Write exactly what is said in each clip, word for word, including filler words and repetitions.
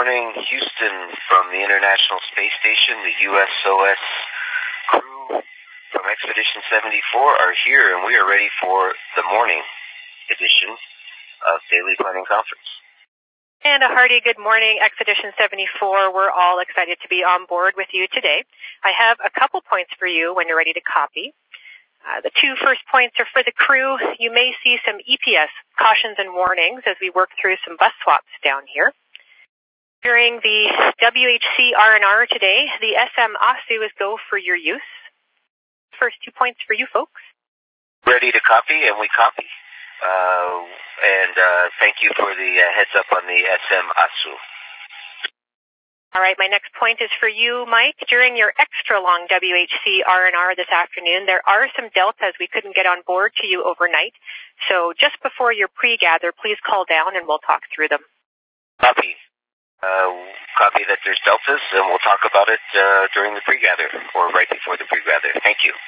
morning, Houston, from the International Space Station. The U S O S crew from Expedition seventy-four are here, and we are ready for the morning edition of Daily Planning Conference. And a hearty good morning, Expedition seventy-four. We're all excited to be on board with you today. I have a couple points for you when you're ready to copy. Uh, the two first points are for the crew. You may see some E P S cautions and warnings as we work through some bus swaps down here. During the W H C R and R today, the S M ASU is go for your use. First two points for you folks. Ready to copy, and we copy. Uh, and uh, thank you for the uh, heads up on the S M ASU. All right, my next point is for you, Mike. During your extra long W H C R and R this afternoon, there are some deltas we couldn't get on board to you overnight. So just before your pre-gather, please call down and we'll talk through them. Copy. Uh, copy that there's deltas, and we'll talk about it uh, during the pre-gather, or right before the pre-gather. Thank you.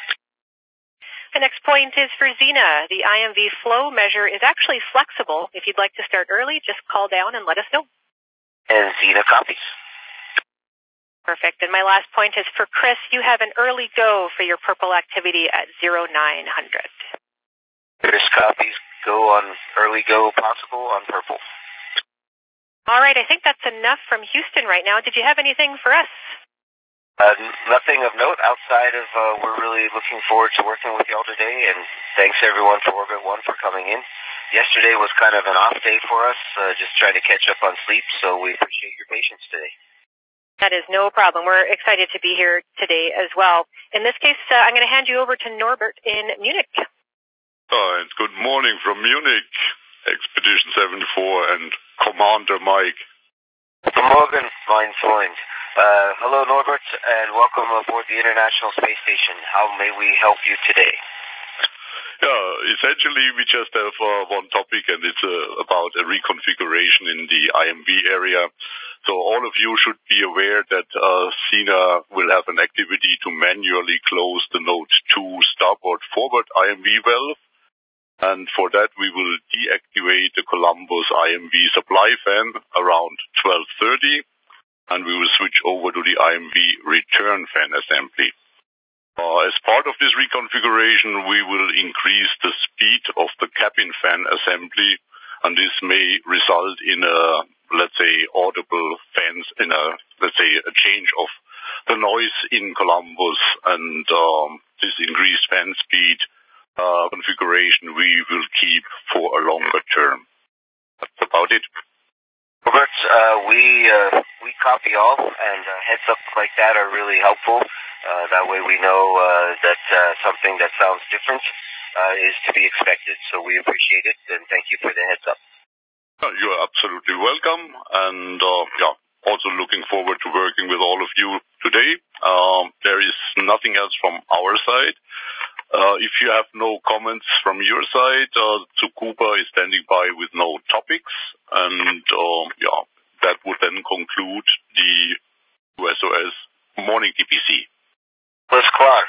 The next point is for Zena. The I M V flow measure is actually flexible. If you'd like to start early, just call down and let us know. And Zena copies. Perfect. And my last point is for Chris. You have an early go for your purple activity at zero nine hundred. Chris copies. Go on early go possible on purple. All right. I think that's enough from Houston right now. Did you have anything for us? Uh, nothing of note outside of uh, we're really looking forward to working with y'all today, and thanks everyone for Orbit One for coming in. Yesterday was kind of an off day for us, uh, just trying to catch up on sleep, so we appreciate your patience today. That is no problem. We're excited to be here today as well. In this case, uh, I'm going to hand you over to Norbert in Munich. Uh, and good morning from Munich, Expedition seventy-four and Commander Mike. Guten Morgen, mein Freund. Uh, hello, Norbert, and welcome aboard the International Space Station. How may we help you today? Yeah, essentially we just have uh, one topic, and it's uh, about a reconfiguration in the I M V area. So all of you should be aware that uh, Zena will have an activity to manually close the Node two starboard forward I M V valve. And for that we will deactivate the Columbus I M V supply fan around twelve thirty. And we will switch over to the I M V return fan assembly. Uh, as part of this reconfiguration, we will increase the speed of the cabin fan assembly, and this may result in a, let's say, audible fans, in a, let's say, a change of the noise in Columbus, and um, this increased fan speed uh, configuration we will keep for a longer term. That's about it. Robert, uh, we uh, we copy all, and uh, heads up like that are really helpful. Uh, that way we know uh, that uh, something that sounds different uh, is to be expected. So we appreciate it, and thank you for the heads up. Uh, you are absolutely welcome, and uh, yeah, also looking forward to working with all of you today. Um, there is nothing else from our side. Uh, if you have no comments from your side, uh, Tsukuba is standing by with no topics, and uh, yeah, that would then conclude the U S O S morning T P C. Let's klar.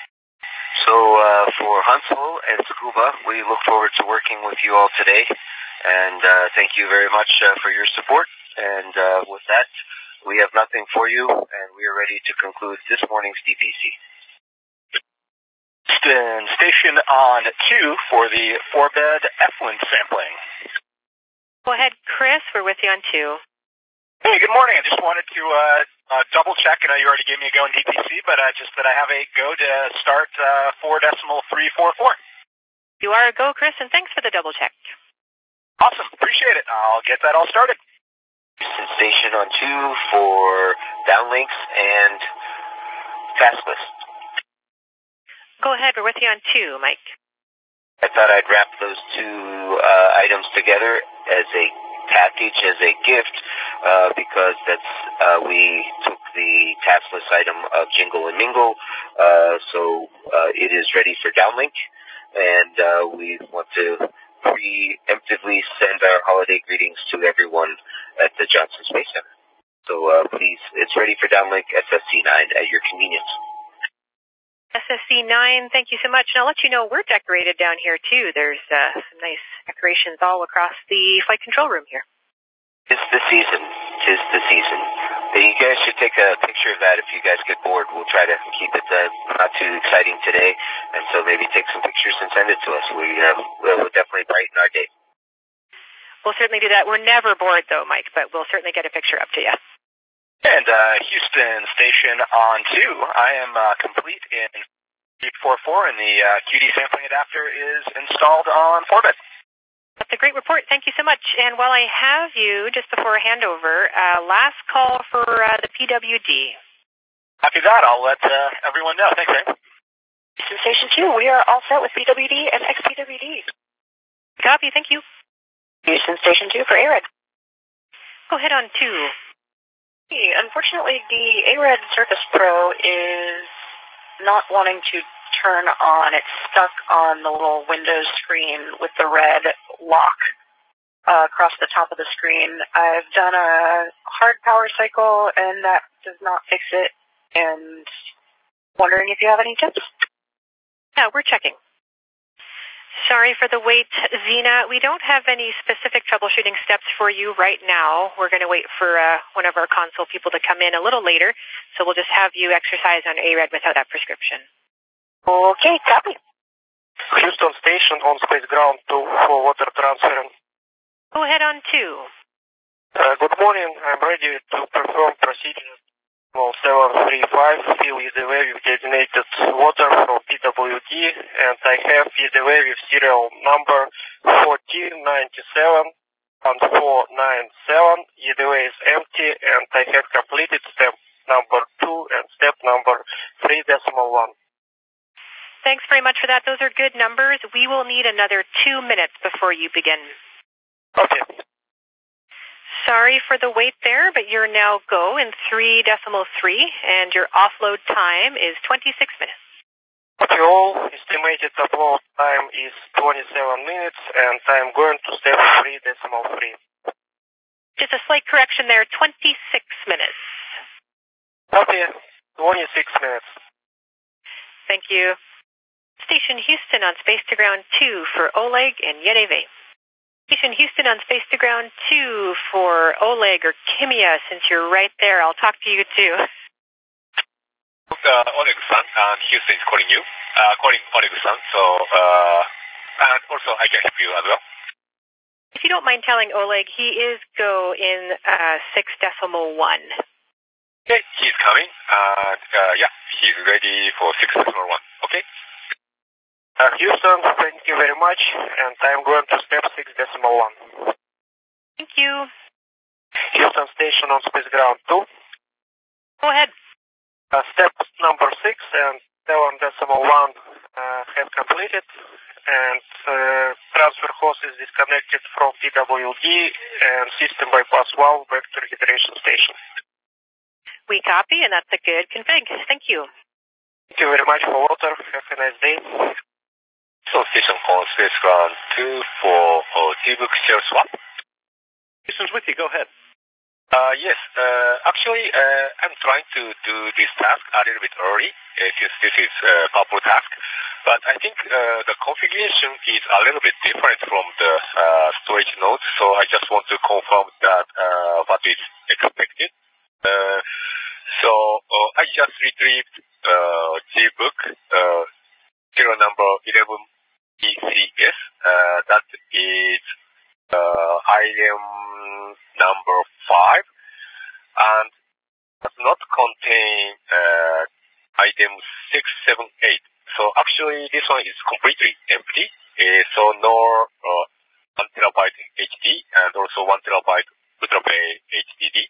So uh, for Huntsville and Tsukuba, we look forward to working with you all today, and uh, thank you very much uh, for your support. And uh, with that, we have nothing for you, and we are ready to conclude this morning's T P C. Station on two for the four-bed effluent sampling. Go ahead, Chris. We're with you on two. Hey, good morning. I just wanted to uh, uh, double-check. I know you already gave me a go in D P C, but uh, just that I have a go to start uh, four decimal three four four. You are a go, Chris, and thanks for the double-check. Awesome. Appreciate it. I'll get that all started. Station on two for downlinks and task list. Go ahead. We're with you on two, Mike. I thought I'd wrap those two uh, items together as a package, as a gift, uh, because that's uh, we took the task list item of Jingle and Mingle, uh, so uh, it is ready for downlink, and uh, we want to preemptively send our holiday greetings to everyone at the Johnson Space Center. So uh, please, it's ready for downlink S S C nine at your convenience. S S C nine, thank you so much. And I'll let you know we're decorated down here, too. There's uh, some nice decorations all across the flight control room here. It's the season. 'tis the season. You guys should take a picture of that if you guys get bored. We'll try to keep it uh, not too exciting today, and so maybe take some pictures and send it to us. We, uh, we'll definitely brighten our day. We'll certainly do that. We're never bored, though, Mike, but we'll certainly get a picture up to you. And uh, Houston Station on two. I am uh, complete in three four four, and the uh, Q D sampling adapter is installed on four bit. That's a great report. Thank you so much. And while I have you, just before handover, uh, last call for uh, the P W D. After that, I'll let uh, everyone know. Thanks, Ray. Houston Station two, we are all set with P W D and X P W D. Copy. Thank you. Houston Station two for A R E D. Go ahead on two. Unfortunately, the A R E D Surface Pro is not wanting to turn on. It's stuck on the little Windows screen with the red lock uh, across the top of the screen. I've done a hard power cycle, and that does not fix it, and wondering if you have any tips. Yeah, we're checking. Sorry for the wait, Zena. We don't have any specific troubleshooting steps for you right now. We're going to wait for uh, one of our console people to come in a little later, so we'll just have you exercise on A R E D without that prescription. Okay, copy. Houston Station on Space Ground two for water transfer. Go ahead on two. Uh, good morning. I'm ready to perform procedure seven three five. Fill E D W with designated water from P W D, and I have E D W with serial number fourteen ninety-seven and four ninety-seven. E D W is empty, and I have completed step number two and step number three decimal one. Thanks very much for that. Those are good numbers. We will need another two minutes before you begin. Okay. Sorry for the wait there, but you're now go in three decimal three, and your offload time is twenty-six minutes. Okay, all estimated upload time is twenty-seven minutes, and I'm going to step three decimal three. Just a slight correction there, twenty-six minutes. Okay, twenty-six minutes. Thank you. Station Houston on Space to Ground two for Oleg and Yeneve. Station Houston on Space to Ground two for Oleg or Kimia, since you're right there. I'll talk to you too. Uh, Oleg-san, and Houston is calling you. Uh, calling Oleg-san, so, uh, and also I can help you as well. If you don't mind telling Oleg, he is go in uh, six decimal one. Okay, he's coming, and uh, yeah, he's ready for six decimal one. Okay? Uh, Houston, thank you very much, and I'm going to step six decimal one. Thank you. Houston Station on Space Ground two. Go ahead. Uh, step number six and seven decimal one uh, have completed, and uh, transfer hose is disconnected from P W D and system bypass valve back to refrigeration station. We copy, and that's a good config. Thank you. Thank you very much for water. Have a nice day. So station on Space Ground two for uh, D-Book share swap. Houston's with you. Go ahead. Uh, yes, uh, actually, uh, I'm trying to do this task a little bit early, uh, since this is a purple task. But I think uh, the configuration is a little bit different from the uh, storage nodes, so I just want to confirm that uh, what is expected. Uh, so uh, I just retrieved uh, G-Book, uh, serial number eleven E C S. Uh, that is uh, item number five, and does not contain uh, item six, seven, eight. So actually, this one is completely empty. Uh, so no uh, one terabyte H D and also one terabyte UltraPay H D D.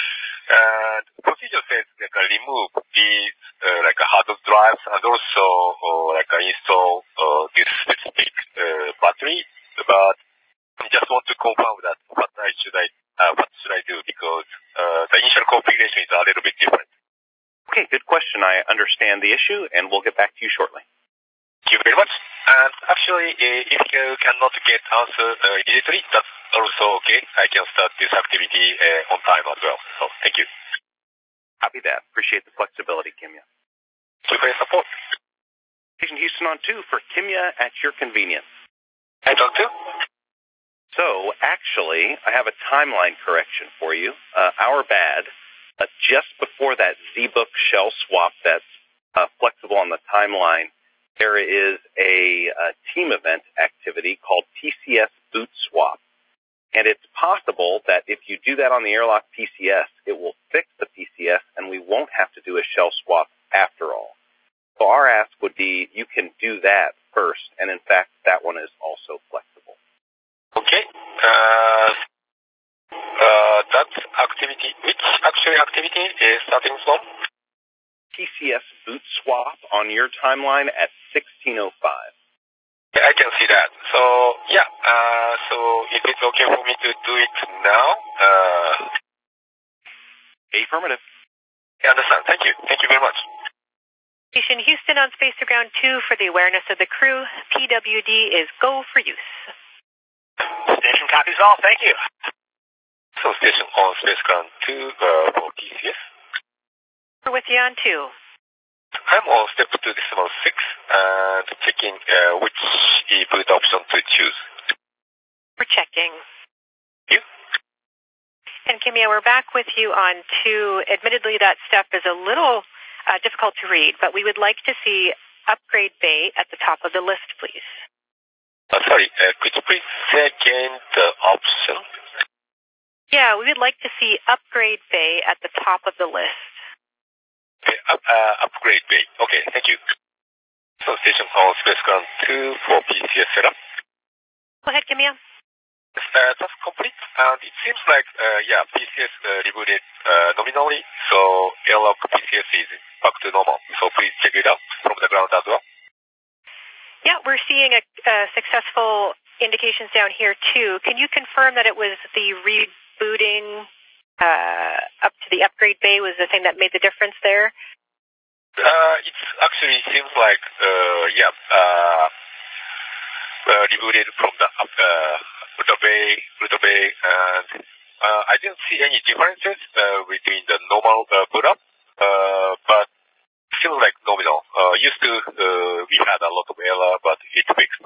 And procedure says like uh, remove these uh, like uh, hard disk drives and also uh, like uh, install uh, this specific uh, battery. But I just want to confirm that what I should I uh, what should I do, because uh, the initial configuration is a little bit different. Okay, good question. I understand the issue, and we'll get back to you shortly. Thank you very much. And actually, uh, if you cannot get answer uh, immediately, that's also okay. I can start this activity uh, on time as well. So thank you. Copy that. Appreciate the flexibility, Kimya. Thank you for your support. Station Houston on two for Kimya at your convenience. I talk to? So, actually, I have a timeline correction for you. Uh, our bad. Uh, just before that Z-Book shell swap that's uh, flexible on the timeline, there is a, a team event activity called P C S boot swap. And it's possible that if you do that on the Airlock P C S, it will fix the P C S and we won't have to do a shell swap after all. So our ask would be you can do that first, and in fact, that one is also flexible. Okay. Uh, uh, that activity, which actually activity is starting from? P C S boot swap on your timeline at sixteen oh five. Yeah, I can see that. So, yeah, uh, so if it's okay for me to do it now, uh... Affirmative. I understand. Thank you. Thank you very much. Station Houston on Space to Ground two for the awareness of the crew. P W D is go for use. Station copies all. Thank you. So, station on Space Ground two uh, for P C S. We're with you on two. I'm on step two decimal six and checking uh, which boot option to choose. We're checking. You? And Kimiya, we're back with you on two. Admittedly, that step is a little uh, difficult to read, but we would like to see upgrade bay at the top of the list, please. Uh, sorry, uh, could you please say again the option? Yeah, we would like to see upgrade bay at the top of the list. Okay, up, uh, upgrade bay. Okay, thank you. So station on Space Ground two for P C S setup. Go ahead, Kimiya. Uh, that's complete, and it seems like, uh, yeah, P C S uh, rebooted uh, nominally, so Airlock P C S is back to normal. So please check it out from the ground as well. Yeah, we're seeing a, uh, successful indications down here too. Can you confirm that it was the rebooting uh, up to the upgrade bay was the thing that made the difference there? Uh, it actually seems like, uh, yeah, uh, uh, rebooted from the up, uh, Ruta Bay, Ruta Bay, and uh, I didn't see any differences uh, between the normal uh, boot up, uh, but feels like nominal. Uh, used to, uh, we had a lot of error, but it fixed.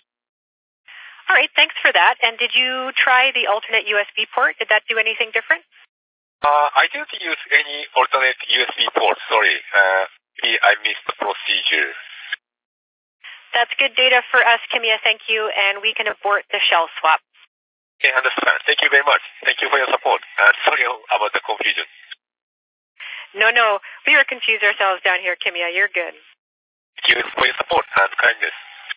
All right, thanks for that. And did you try the alternate U S B port? Did that do anything different? Uh, I didn't use any alternate U S B port, sorry. Uh, maybe I missed the procedure. That's good data for us, Kimiya. Thank you. And we can abort the shell swap. Okay, understand. Thank you very much. Thank you for your support. Uh, sorry about the confusion. No, no. We were confused ourselves down here, Kimiya. You're good. Thank you for your support and kindness.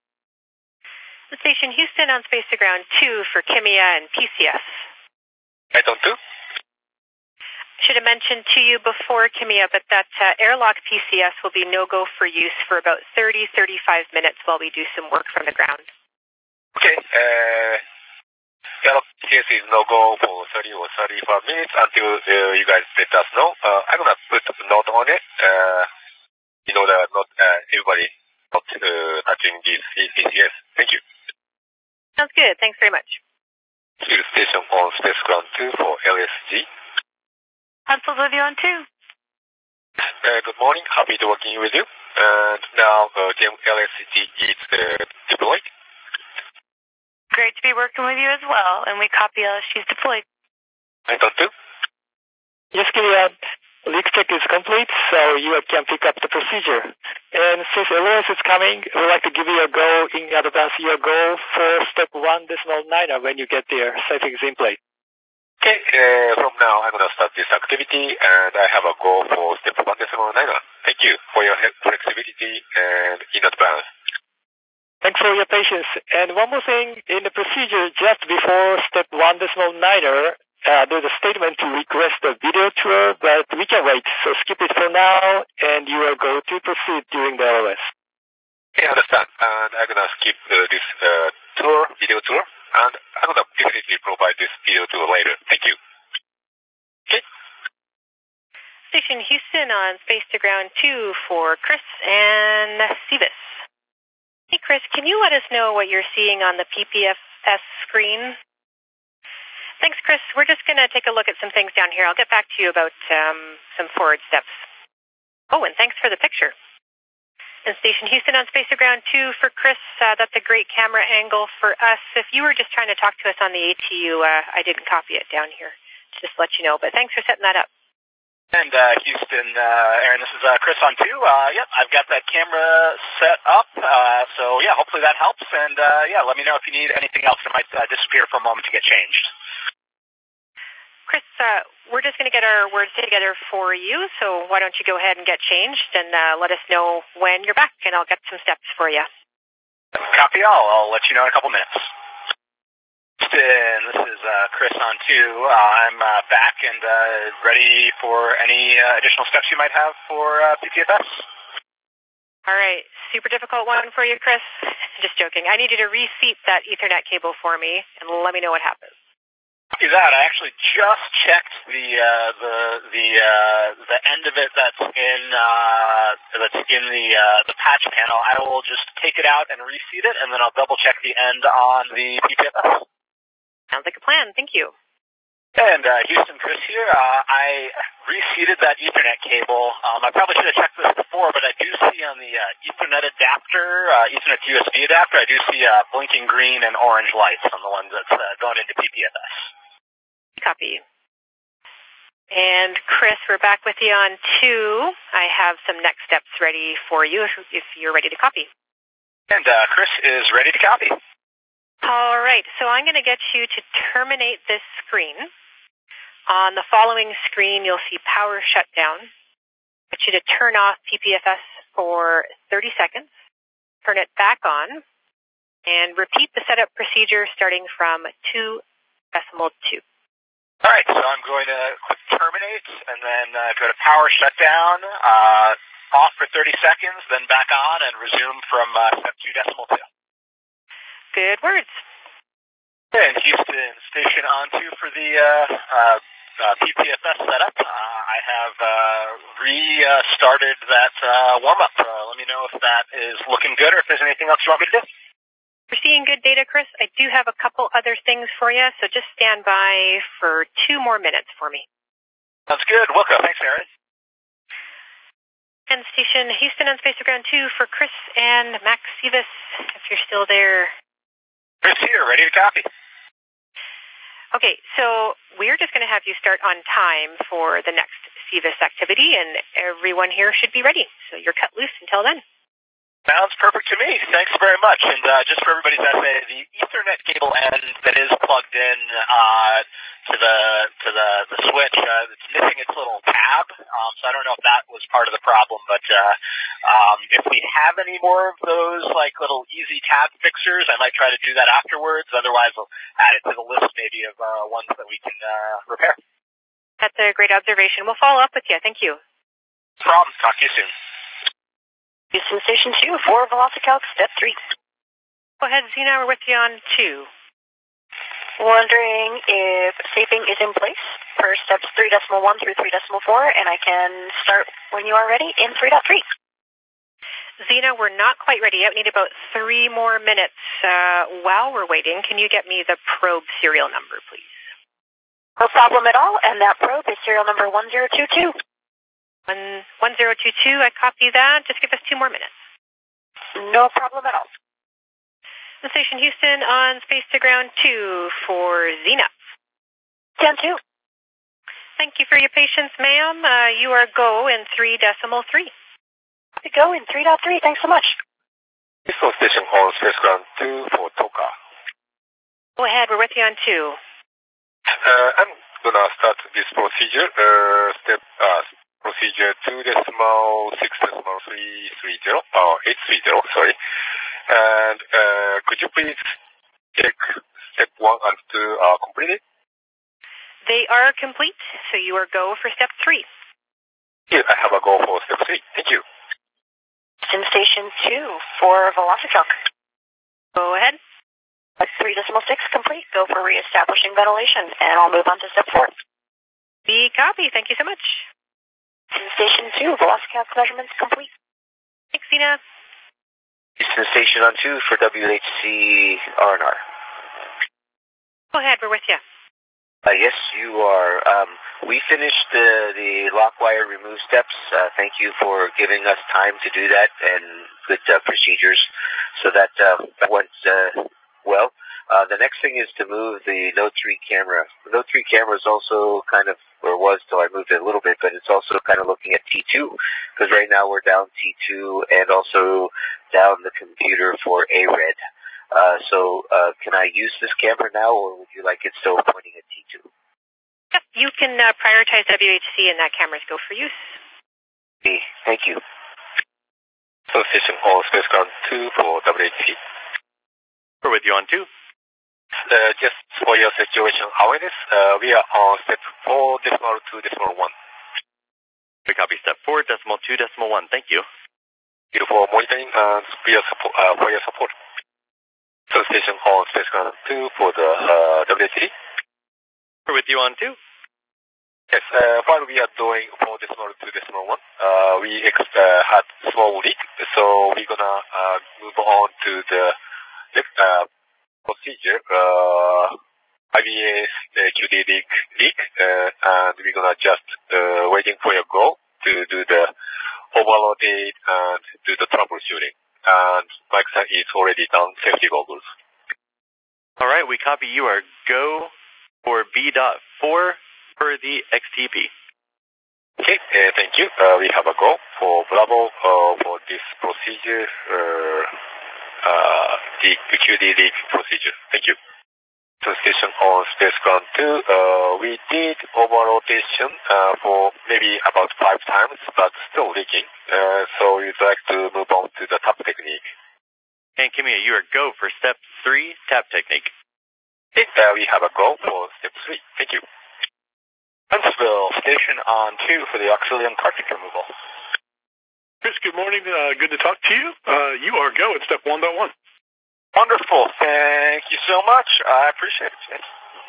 The station Houston on Space to Ground two for Kimiya and P C S. I don't do. Should have mentioned to you before, Kimiya, but that uh, Airlock P C S will be no-go for use for about thirty, thirty-five minutes while we do some work from the ground. Okay. Uh, Airlock P C S is no-go for thirty or thirty-five minutes until uh, you guys let us know. Uh, I'm going to put a note on it uh, in order not uh, everybody not uh, touching this P C S. Thank you. Sounds good. Thanks very much. To station on Space Ground two for L S G. Hansel with you on two. Uh, good morning. Happy to working with you. And now uh, G M L S G is uh, deployed. Great to be working with you as well. And we copy L S G's deployed. I don't do. Yes, Kimiya. Leak check is complete, so you can pick up the procedure. And since L O S is coming, we'd like to give you a go in advance, your go for step one decimal niner when you get there. Settings in place. Okay, uh, from now I'm going to start this activity, and I have a go for step one decimal niner. Thank you for your flexibility and in advance. Thanks for your patience. And one more thing, in the procedure just before step one decimal niner, uh, there's a statement to request a video tour, but we can wait. So skip it for now, and you are going to proceed during the L O S. Okay, I understand. And I'm going to skip uh, this uh, tour, video tour, and I'm going to definitely provide this video tour later. Thank you. Okay. Station Houston on Space to Ground two for Chris and Sevis. Hey, Chris, can you let us know what you're seeing on the P P F S screen? Thanks, Chris. We're just going to take a look at some things down here. I'll get back to you about um, some forward steps. Oh, and thanks for the picture. And Station Houston on Space to Ground two for Chris. Uh, that's a great camera angle for us. If you were just trying to talk to us on the A T U, uh, I didn't copy it down here. Just to let you know. But thanks for setting that up. And uh, Houston, uh, Aaron, this is uh, Chris on two. Uh, yep, I've got that camera set up. Uh, so, yeah, hopefully that helps. And, uh, yeah, let me know if you need anything else that might uh, disappear for a moment to get changed. Chris, uh, we're just going to get our words together for you, so why don't you go ahead and get changed and uh, let us know when you're back, and I'll get some steps for you. Copy all. I'll let you know in a couple minutes. And this is uh, Chris on two. Uh, I'm uh, back and uh, ready for any uh, additional steps you might have for uh, P P F S. All right. Super difficult one for you, Chris. Just joking. I need you to reseat that Ethernet cable for me, and let me know what happens. Copy that. I actually just checked the uh, the the uh, the end of it that's in uh, that's in the uh, the patch panel. I will just take it out and reseat it, and then I'll double check the end on the P P F S. Sounds like a plan. Thank you. And uh, Houston, Chris here. Uh, I reseated that Ethernet cable. Um, I probably should have checked this before, but I do see on the uh, Ethernet adapter, uh, Ethernet to U S B adapter, I do see uh, blinking green and orange lights on the ones that's uh, going into P P F S. Copy. And Chris, we're back with you on two. I have some next steps ready for you if, if you're ready to copy. And uh, Chris is ready to copy. All right, so I'm going to get you to terminate this screen. On the following screen, you'll see power shutdown. I get you to turn off P P F S for thirty seconds, turn it back on, and repeat the setup procedure starting from two decimal two. All right, so I'm going to click terminate and then uh, go to power shutdown, uh, off for thirty seconds, then back on and resume from uh, step two decimal two. Good words. And Houston, station on two for the uh, uh, uh, P P F S setup. Uh, I have uh, restarted that uh, warm-up. Uh, let me know if that is looking good or if there's anything else you want me to do. We're seeing good data, Chris. I do have a couple other things for you, so just stand by for two more minutes for me. Sounds good. Welcome. Thanks, Aaron. And Station Houston on Space to Ground two for Chris and Max Sivas, if you're still there. Chris here, ready to copy. Okay, so we're just going to have you start on time for the next Sivas activity, and everyone here should be ready. So you're cut loose until then. Sounds perfect to me. Thanks very much. And uh, just for everybody's essay, the Ethernet cable end that is plugged in uh, to the to the, the switch, uh, it's missing its little tab. Um, so I don't know if that was part of the problem. But uh, um, if we have any more of those like little easy tab fixers, I might try to do that afterwards. Otherwise, we'll add it to the list maybe of uh, ones that we can uh, repair. That's a great observation. We'll follow up with you. Thank you. No problem. Talk to you soon. Houston Station two for VelociCalc, step three. Go ahead, Zena. We're with you on two. Wondering if shaping is in place for steps three decimal one through three decimal four, and I can start when you are ready in three point three. Zena, we're not quite ready yet. We need about three more minutes. Uh, while we're waiting, can you get me the probe serial number, please? No problem at all, and that probe is serial number one zero two two. One, one zero two two, I copy that. Just give us two more minutes. No problem at all. The Station Houston on Space to Ground two for Zena. ten two. Thank you for your patience, ma'am. Uh, you are go in three decimal three. We go in three point three. Thanks so much. Houston Station on Space Ground two for Toka. Go ahead. We're with you on two. Uh, I'm gonna start this procedure. Uh, step uh, procedure two decimal six decimal three three zero. Oh, eight three zero. Sorry. And uh, could you please check step one and two are completed? They are complete, so you are go for step three. Here, I have a go for step three. Thank you. Houston Station two for VelociCalc. Go ahead. At three decimal six complete. Go for reestablishing ventilation, and I'll move on to step four. The copy. Thank you so much. Houston Station two, VelociCalc measurements complete. Thanks, Zena. Houston Station on two for W H C R and R. Go ahead. We're with you. Uh, yes, you are. Um, we finished the, the lock wire remove steps. Uh, thank you for giving us time to do that and good uh, procedures. So that, uh, that went uh, well. Uh, the next thing is to move the Note three camera. The Note three camera is also kind of, or was till I moved it a little bit, but it's also kind of looking at T two, because right now we're down T two and also down the computer for A RED. Uh, so uh, can I use this camera now, or would you like it still pointing at T two? Yep, you can uh, prioritize W H C and that camera's go for use. Okay, thank you. So station on spaceground two for W H C. We're with you on two. Uh, just for your situation awareness, uh, we are on step four decimal two decimal one. We copy step four decimal two decimal one. Thank you. Thank you for monitoring and for your support. Uh, for your support. So station on spaceground two for the uh, W H C. We're with you on two. Yes, uh, while we are doing four decimal two decimal one, uh, we ex uh, had small leak, so we're gonna uh, move on to the uh, procedure, uh, I B S uh, Q D leak, leak uh, and we're gonna just uh, waiting for your go to do the overloaded and do the troubleshooting. And Mike-san is already done safety goggles. All right, we copy you are go for B dot four for the X T P. Okay, uh, thank you. Uh, we have a go for Bravo uh, for this procedure, uh, uh, the Q D leak procedure. Thank you. So station on spaceground two, uh, we did over-rotation uh, for maybe about five times, but still leaking. Uh, so we'd like to move on to the tap technique. And Kimiya, you are go for step three, tap technique. Okay, uh, we have a go for step three. Thank you. Huntsville, station on two for the auxilium cartridge removal. Chris, good morning. Uh, good to talk to you. Uh, you are go at step one point one. Wonderful. Thank you so much. I appreciate it.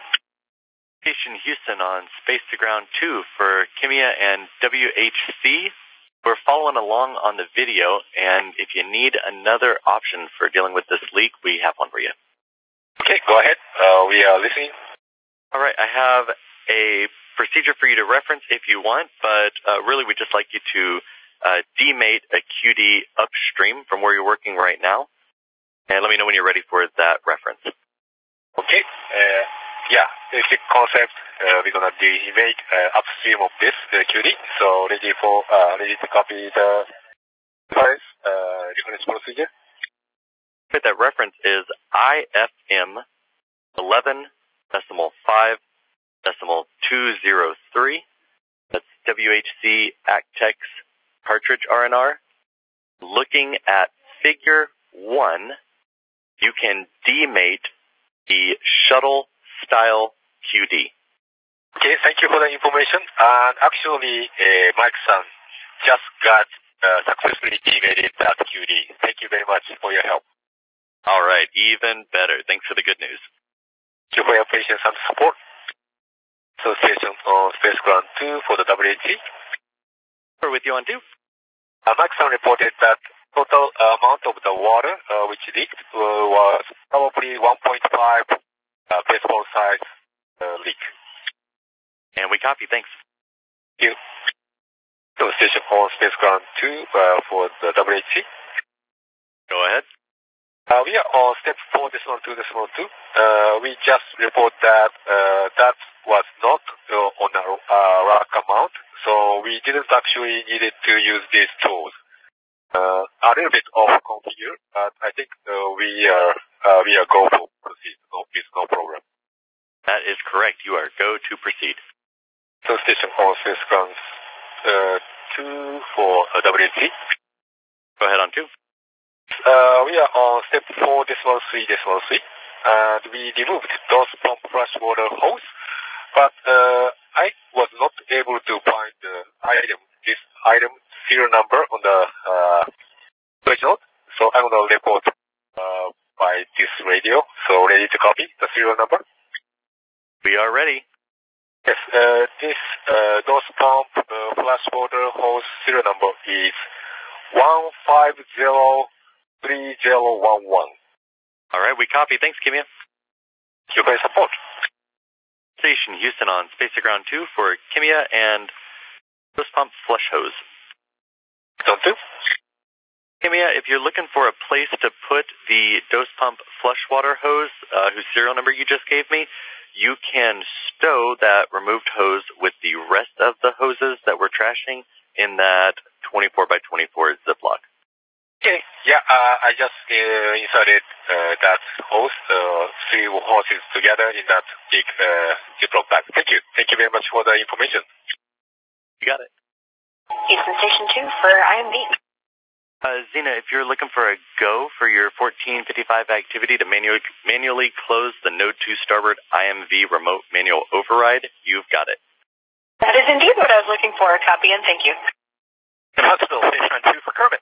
Station Houston on space to ground two for Kimiya and W H C. We're following along on the video, and if you need another option for dealing with this leak, we have one for you. Okay, go ahead. Uh, we are listening. All right, I have a procedure for you to reference if you want, but uh, really we'd just like you to uh, demate a Q D upstream from where you're working right now. And let me know when you're ready for that reference. Okay. Uh, yeah, basic concept. Uh, we're gonna demate uh, upstream of this uh, Q D. So ready for uh, ready to copy the files, uh, reference procedure. That reference is I F M eleven decimal five decimal two zero three. That's W H C Actex cartridge R N R. Looking at figure one, you can demate the shuttle style Q D. Okay, thank you for the information. And actually, uh, Mike-san just got uh, successfully demated that Q D. Thank you very much for your help. All right, even better. Thanks for the good news. Thank you for your patience and support. So station on spaceground two for the W H C. We're with you on two. Uh, Mike-san reported that total uh, amount of the water uh, which leaked uh, was probably one point five uh, baseball size uh, leak. And we copy, thanks. Thank you. So station on spaceground two uh, for the W H C. Go ahead. Uh, we are on step four decimal two decimal two. Uh, we just report that uh, that was not uh, on a uh, rack amount, so we didn't actually needed to use these tools. Uh, a little bit off configure, but I think uh, we are uh, we are go for proceed. No, it's no problem. That is correct. You are go to proceed. So station on spaceground uh, two for uh, W H C. Go ahead on two. Uh, we are on step four decimal three decimal three, and we removed those pump flash water hose, but uh, I was not able to find the item, this item serial number on the uh, page note, so I'm going to report uh, by this radio. So ready to copy the serial number? We are ready. Yes, uh, this uh, those pump uh, flash water hose serial number is one five zero three zero one one. All right, we copy. Thanks, Kimiya. Thank you for your support. Station Houston on Spacer Ground two for Kimia and Dose Pump Flush Hose. Zone two. Kimia, if you're looking for a place to put the Dose Pump Flush Water Hose, uh, whose serial number you just gave me, you can stow that removed hose with the rest of the hoses that we're trashing in that twenty-four by twenty-four Ziploc. Okay. Yeah, uh, I just uh, inserted uh, that hose, uh, three hoses together in that big uh, Ziploc bag. Thank you. Thank you very much for the information. You got it. Houston Station two for I M V. Uh, Zena, if you're looking for a go for your fourteen fifty-five activity to manually, manually close the Node two starboard I M V remote manual override, you've got it. That is indeed what I was looking for. Copy and thank you. And Huntsville, Station on two for Kermit.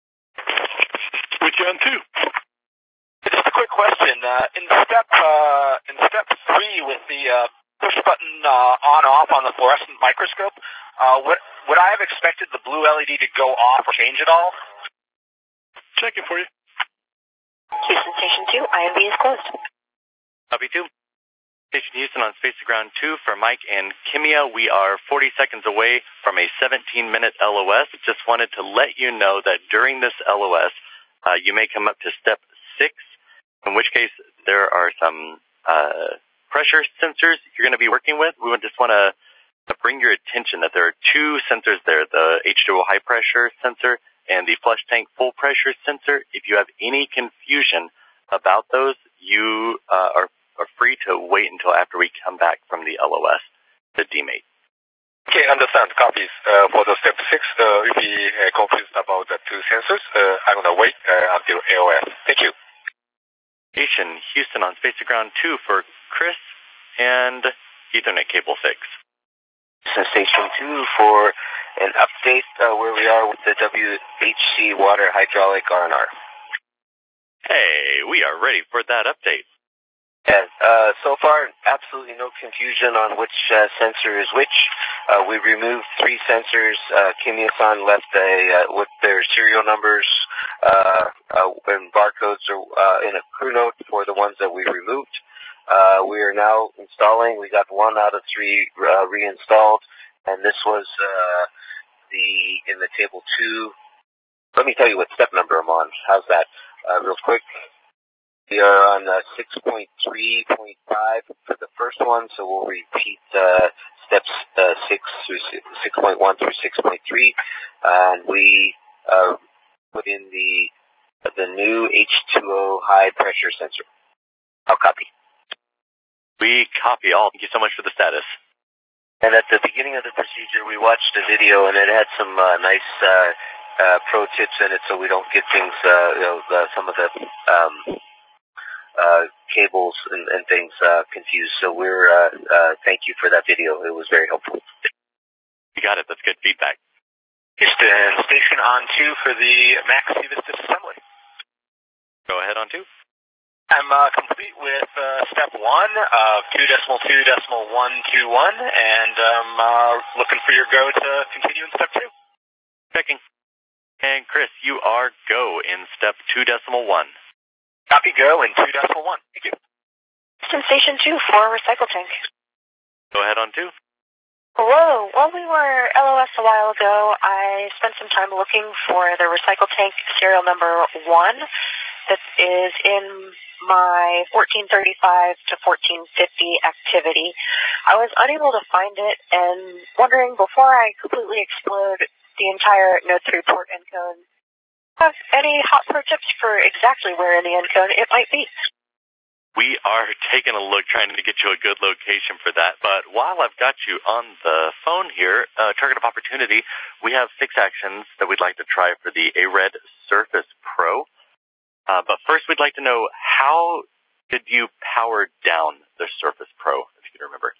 With you on two. Just a quick question. Uh, in step uh, in step three with the uh, push button uh, on-off on the fluorescent microscope, uh, would, would I have expected the blue L E D to go off or change at all? Checking for you. Houston Station two, I M V is closed. Copy two. Station Houston on Space to Ground two for Mike and Kimia. We are forty seconds away from a seventeen minute L O S. Just wanted to let you know that during this L O S, uh, you may come up to step six, in which case there are some uh, pressure sensors you're going to be working with. We just want to bring your attention that there are two sensors there, the H two O high pressure sensor and the flush tank full pressure sensor. If you have any confusion about those, you uh, are, are free to wait until after we come back from the L O S to demate. Okay, understand. Copies. Uh, for the step six, uh, if we uh, confused about the two sensors, uh, I'm going to wait uh, until A O S. Thank you. Station Houston on Space to Ground two for Chris and Ethernet cable six. Station two for an update uh, where we are with the W H C water hydraulic R and R. Hey, we are ready for that update. Yeah, uh, so far, absolutely no confusion on which uh, sensor is which. Uh, we removed three sensors. Uh, Kimia-san left a, uh, with their serial numbers uh, uh, and barcodes are, uh, in a crew note for the ones that we removed. Uh, we are now installing. We got one out of three uh, reinstalled, and this was uh, the in the table two. Let me tell you what step number I'm on. How's that? Uh, real quick. We are on uh, six point three point five for the first one, so we'll repeat uh, steps uh, six through six point one through six point three, and we uh, put in the the new H two O high pressure sensor. I'll copy. We copy all. Thank you so much for the status. And at the beginning of the procedure, we watched a video, and it had some uh, nice uh, uh, pro tips in it, so we don't get things, uh, you know, the, some of the um, uh, cables and, and things uh, confused. So we're uh, uh, thank you for that video. It was very helpful. You got it. That's good feedback. Houston Station on two for the Max Cevis disassembly. Go ahead on two. I'm uh, complete with uh, step one of two decimal two decimal one two one, and I'm uh, looking for your go to continue in step two. Checking. And Chris, you are go in step two decimal one. Copy go in two decimal one. Thank you. Houston Station two for recycle tank. Go ahead on two. Hello. While we were L O S a while ago, I spent some time looking for the recycle tank serial number one that is in my fourteen thirty-five to fourteen fifty activity. I was unable to find it and wondering before I completely explode the entire Node three port encode, have any hot pro tips for exactly where in the encode it might be? We are taking a look, trying to get you a good location for that. But while I've got you on the phone here, uh, target of opportunity, we have six actions that we'd like to try for the A R E D Surface Pro. Uh, but first, we'd like to know, how did you power down the Surface Pro, if you can remember?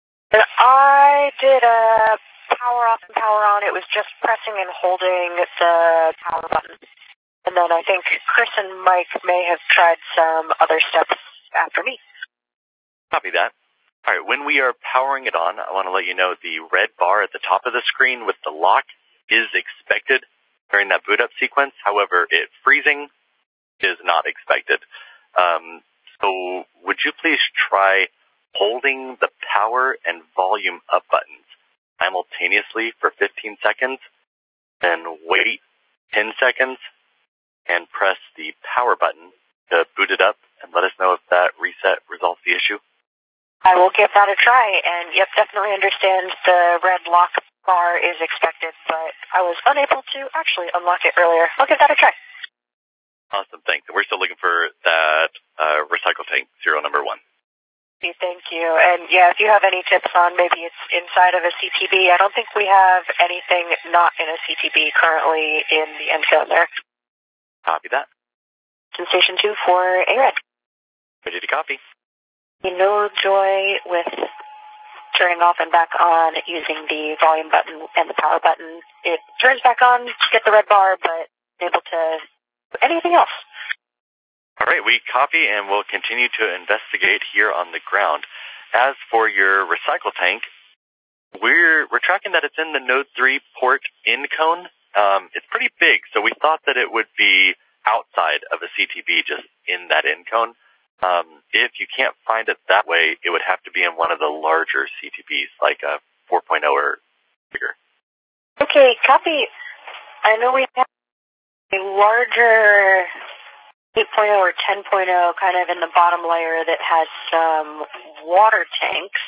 I did a power off and power on. It was just pressing and holding the power button. And then I think Chris and Mike may have tried some other steps after me. Copy that. All right, when we are powering it on, I want to let you know the red bar at the top of the screen with the lock is expected during that boot up sequence. However, it freezing is not expected. Um, so would you please try holding the power and volume up buttons simultaneously for fifteen seconds, then wait ten seconds, and press the power button to boot it up, and let us know if that reset resolves the issue. I will give that a try, and yep, definitely understand the red lock bar is expected, but I was unable to actually unlock it earlier. I'll give that a try. Awesome, thanks. We're still looking for that uh, recycle tank, serial number one. Thank you. And yeah, if you have any tips on maybe it's inside of a C T B, I don't think we have anything not in a C T B currently in the end zone there. Copy that. Station two for A R E D. Ready to copy. No joy with turning off and back on using the volume button and the power button. It turns back on, get the red bar, but able to do anything else. All right, we copy and we'll continue to investigate here on the ground. As for your recycle tank, we're we're tracking that it's in the Node three port in cone. Um, it's pretty big, so we thought that it would be outside of a C T B, just in that in cone. Um, if you can't find it that way, it would have to be in one of the larger C T Bs, like a four point oh or bigger. Okay, copy. I know we have a larger eight point oh or ten point oh kind of in the bottom layer that has some water tanks.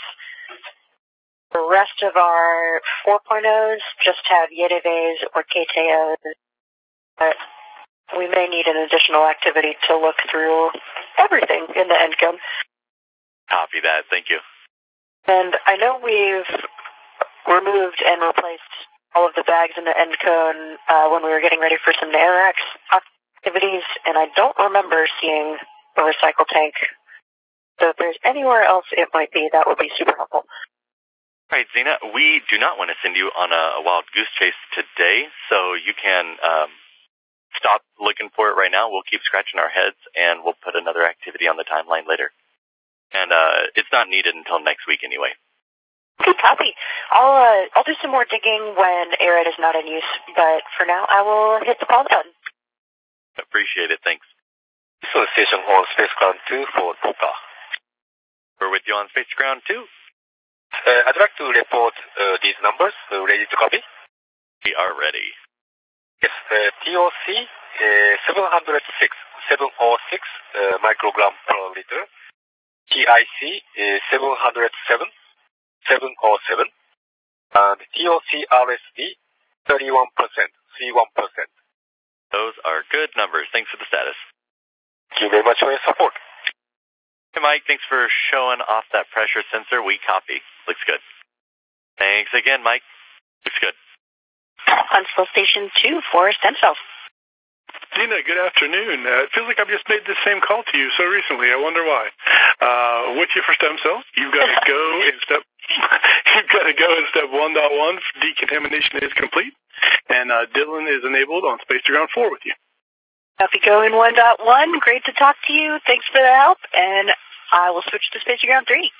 The rest of our four point ohs just have Yedeves or K T Os, but we may need an additional activity to look through everything in the end cone. Copy that, thank you. And I know we've removed and replaced all of the bags in the end cone uh, when we were getting ready for some NARAX activities, and I don't remember seeing a recycle tank. So if there's anywhere else it might be, that would be super helpful. All right, Zena, we do not want to send you on a, a wild goose chase today, so you can um, stop looking for it right now. We'll keep scratching our heads, and we'll put another activity on the timeline later. And uh, it's not needed until next week anyway. Okay, copy. I'll uh, I'll do some more digging when A R E D is not in use, but for now I will hit the pause button. Appreciate it, thanks. So station on Space Ground two for Toka. We're with you on Space Ground two. Uh, I'd like to report uh, these numbers. Uh, ready to copy? We are ready. Yes, uh, T O C uh, seven oh six, seven oh six uh, microgram per liter. T I C uh, seven oh seven, seven oh seven. And T O C R S D thirty-one percent, thirty-one percent. Those are good numbers. Thanks for the status. Thank you very much for your support. Hey, Mike, thanks for showing off that pressure sensor. We copy. Looks good. Thanks again, Mike. Looks good. Huntsville Station two for stem cells. Zena, good afternoon. Uh, it feels like I've just made the same call to you so recently. I wonder why. Uh, with you for stem cells, you've got to go in step. You've got to go in step one point one. Decontamination is complete, and uh, Dylan is enabled on Space to Ground four with you. Copy, go in one point one. Great to talk to you. Thanks for the help, and I will switch to Space to Ground three.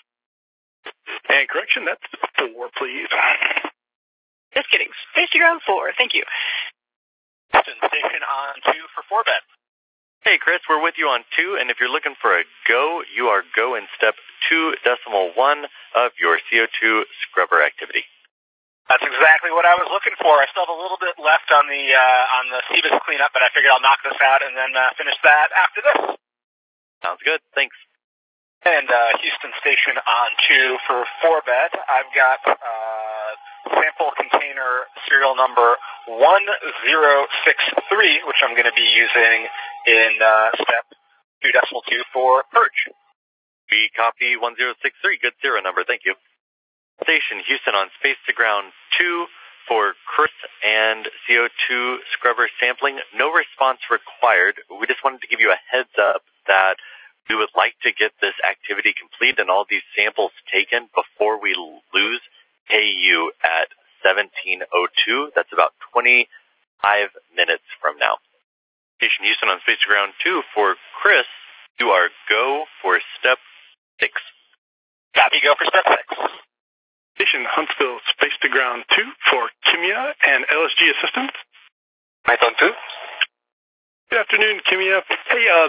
And correction, that's four, please. Just kidding. Space to Ground four. Thank you. Station on two for four bet. Hey, Chris, we're with you on two, and if you're looking for a go, you are go in step two decimal one of your C O two scrubber activity. That's exactly what I was looking for. I still have a little bit left on the uh, on the C B I S cleanup, but I figured I'll knock this out and then uh, finish that after this. Sounds good. Thanks. And uh, Houston Station on two for four bet. I've got uh, sample container serial number one zero six three, which I'm going to be using in uh, step two decimal two for purge. We copy one zero six three. Good serial number. Thank you. Station Houston on Space to Ground two for Chris and C O two scrubber sampling. No response required. We just wanted to give you a heads up that we would like to get this activity complete and all these samples taken before we lose K U at seventeen oh two. That's about twenty-five minutes from now. Station Houston on Space to Ground two for Chris. You are go for step six. Copy, go for step six. Station Huntsville Space to Ground two for Kimia and L S G Assistance. Python two. Good afternoon, Kimia. Hey, uh,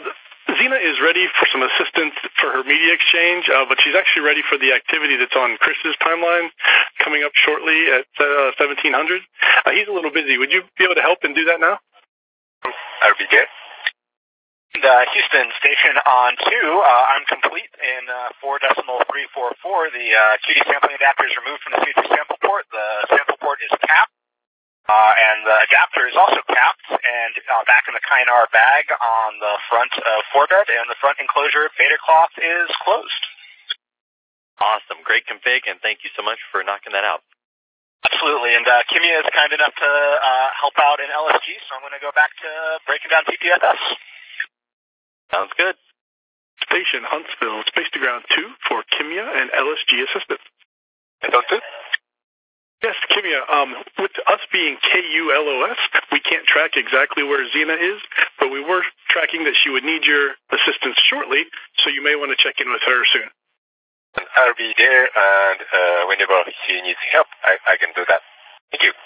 Zena is ready for some assistance for her media exchange, uh, but she's actually ready for the activity that's on Chris's timeline coming up shortly at uh, seventeen hundred. Uh, he's a little busy. Would you be able to help and do that now? I'll be there. Uh, Houston station on two, uh, I'm complete in uh, four decimal three four four. The uh, Q D sampling adapter is removed from the C three sample port. The sample port is capped. Uh, and the adapter is also capped and uh, back in the Kynar bag on the front of forebed, and the front enclosure beta cloth is closed. Awesome. Great config, and thank you so much for knocking that out. Absolutely, and uh, Kimia is kind enough to uh, help out in L S G, so I'm going to go back to breaking down T P S S. Sounds good. Station Huntsville, Space to Ground two for Kimia and L S G assistance. And Doctor? Yes, Kimia, um, with us being K U L O S, we can't track exactly where Zena is, but we were tracking that she would need your assistance shortly, so you may want to check in with her soon. I'll be there, and uh, whenever she needs help, I, I can do that. Thank you.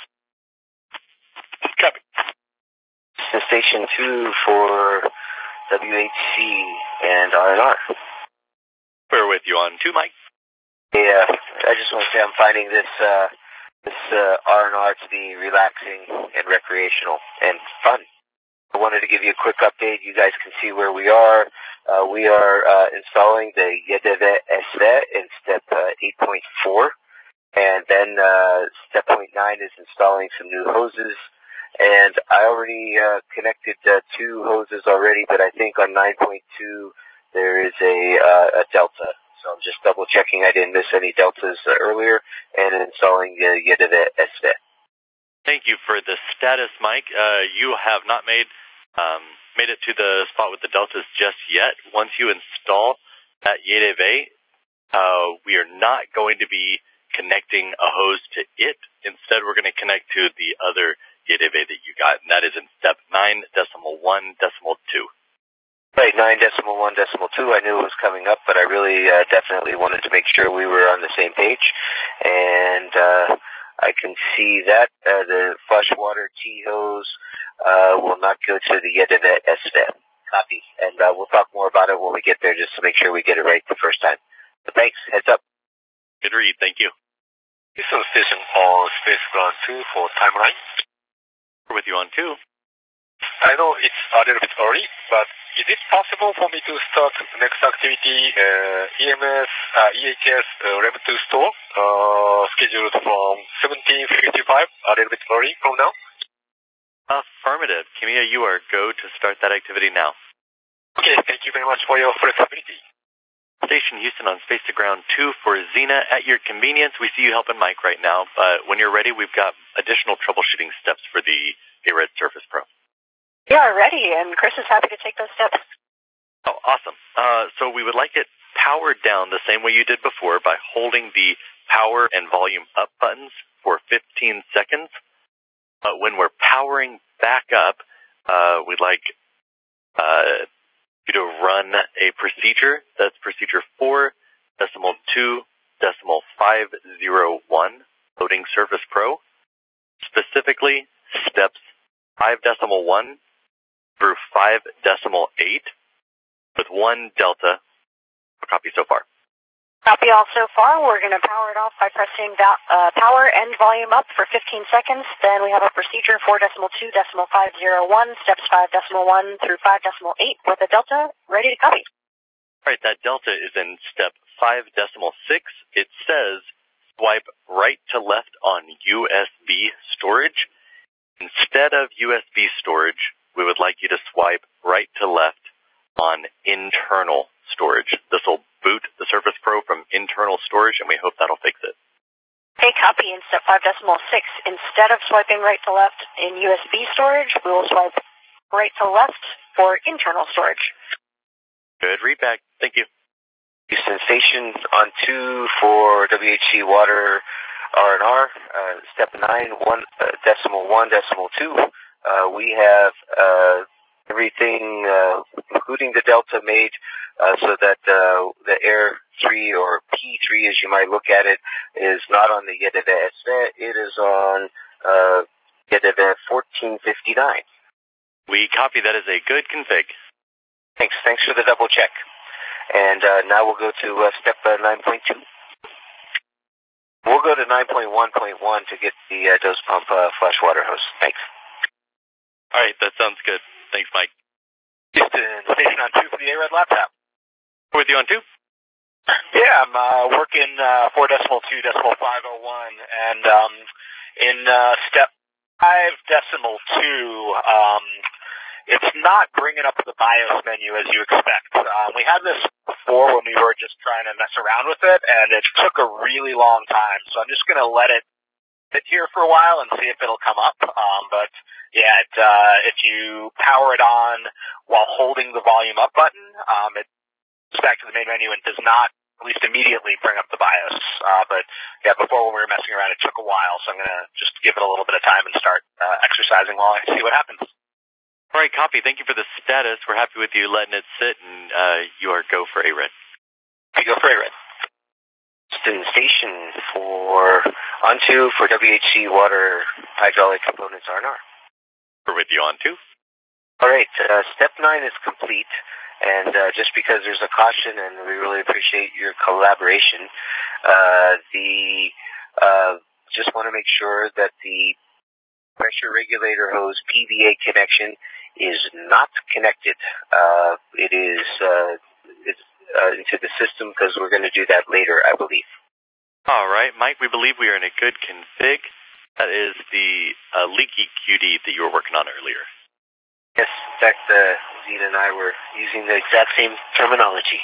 Copy. Station two for W H C and R and R. We're with you on two, Mike. Yeah, I just want to say I'm finding this uh, this uh, R and R to be relaxing and recreational and fun. I wanted to give you a quick update. You guys can see where we are. Uh, we are uh, installing the Yedeve S V in step uh, eight point four, and then uh, step point nine is installing some new hoses. And I already uh, connected uh, two hoses already, but I think on nine point two there is a, uh, a delta. So I'm just double checking I didn't miss any deltas uh, earlier, and installing uh, Yedeve S V. Thank you for the status, Mike. Uh, you have not made um, made it to the spot with the deltas just yet. Once you install that Yedeve, uh, we are not going to be connecting a hose to it. Instead, we're going to connect to the other Yedeve that you got, and that is in step nine decimal one decimal two. Right, nine decimal one decimal two. I knew it was coming up, but I really uh, definitely wanted to make sure we were on the same page. And uh, I can see that uh, the flush water T hose uh, will not go to the Yedeve S V. Copy. And uh, we'll talk more about it when we get there, just to make sure we get it right the first time. But thanks. Heads up. Good read. Thank you. Houston station on Space Ground two for timeline. We're with you on two. I know it's a little bit early, but is it possible for me to start next activity, uh, E M S, uh, E H S, uh, Rev two store, uh, scheduled from seventeen fifty-five, a little bit early from now? Affirmative. Kimia, you are go to start that activity now. Okay, thank you very much for your flexibility. Station Houston on Space to Ground two for Zena at your convenience. We see you helping Mike right now, but when you're ready, we've got additional troubleshooting steps for the A-Red Surface Pro. Yeah, ready, and Chris is happy to take those steps. Oh, awesome. Uh, so we would like it powered down the same way you did before by holding the power and volume up buttons for fifteen seconds. But when we're powering back up, uh, we'd like uh, you to run a procedure. That's procedure four decimal two decimal five zero one, loading Surface Pro. Specifically, steps five decimal one through five decimal eight with one delta. Copy so far. Copy all so far. We're going to power it off by pressing that, uh, power and volume up for fifteen seconds. Then we have a procedure four decimal two decimal five zero one, steps five decimal one through five decimal eight with a delta ready to copy. All right, that delta is in step five decimal six. It says swipe right to left on U S B storage. Instead of U S B storage, we would like you to swipe right to left on internal storage. This will boot the Surface Pro from internal storage, and we hope that'll fix it. Okay, copy. In step five decimal six, instead of swiping right to left in U S B storage, we will swipe right to left for internal storage. Good readback. Thank you. Houston Station on two for W H C Water R and R, uh, step nine, one, uh, decimal one, decimal two. Uh, we have uh, everything, uh, including the delta, made uh, so that uh, the Air three, or P three as you might look at it, is not on the Yedeve S V. It is on uh, Yedeve fourteen fifty-nine. We copy that as a good config. Thanks. Thanks for the double check. And uh, now we'll go to uh, step uh, nine point two. We'll go to nine point one point one to get the uh, dose pump uh, flash water hose. Thanks. All right, that sounds good. Thanks, Mike. Houston, station on two for the A R E D laptop. With you on two? Yeah, I'm uh, working uh, four decimal two decimal five oh one, and um, in uh, step five decimal two, um, it's not bringing up the BIOS menu as you expect. Um, we had this before when we were just trying to mess around with it, and it took a really long time. So I'm just going to let it sit here for a while and see if it'll come up. Um, but yeah, it, uh, if you power it on while holding the volume up button, um, it goes back to the main menu and does not, at least immediately, bring up the BIOS. Uh, but yeah, before when we were messing around, it took a while. So I'm going to just give it a little bit of time and start uh, exercising while I see what happens. All right, copy. Thank you for the status. We're happy with you letting it sit, and uh, you are go for A R E D. You go for A R E D. Houston station for on two for W H C water hydraulic components R and R. We're with you on two. All right, uh, step nine is complete, and uh, just because there's a caution, and we really appreciate your collaboration, uh, the uh, just want to make sure that the pressure regulator hose P V A connection is not connected. Uh, it is uh, it's, uh, into the system because we're going to do that later, I believe. All right, Mike, we believe we are in a good config. That is the uh, leaky Q D that you were working on earlier. Yes, in fact, uh, Zena and I were using the exact same terminology.